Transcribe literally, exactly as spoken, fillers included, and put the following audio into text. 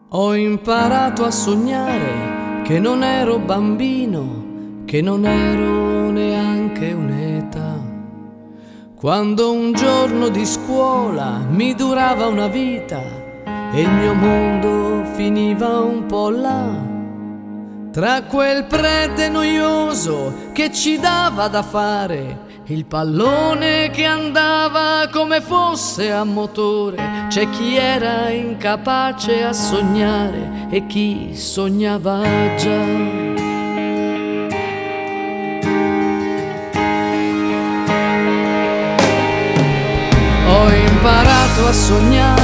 Ho imparato a sognare che non ero bambino, che non ero neanche un'età. Quando un giorno di scuola mi durava una vita e il mio mondo finiva un po' là, tra quel prete noioso che ci dava da fare, il pallone che andava come fosse a motore. C'è chi era incapace a sognare e chi sognava già. Ho imparato a sognare